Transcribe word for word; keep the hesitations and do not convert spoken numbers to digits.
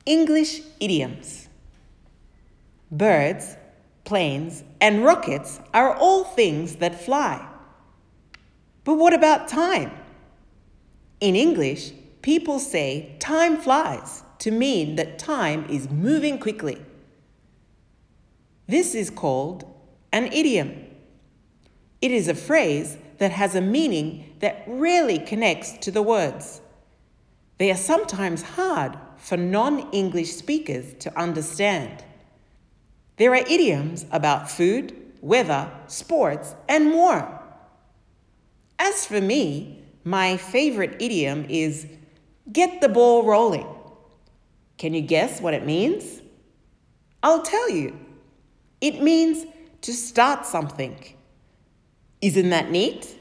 English idioms. Birds, planes, and rockets are all things that fly. But what about time? In English, people say time flies to mean that time is moving quickly. This is called an idiom. It is a phrase that has a meaning that rarely connects to the words. They are sometimes hard for non-English speakers to understand. There are idioms about food, weather, sports, and more. As for me, my favorite idiom is get the ball rolling. Can you guess what it means? I'll tell you. It means to start something. Isn't that neat?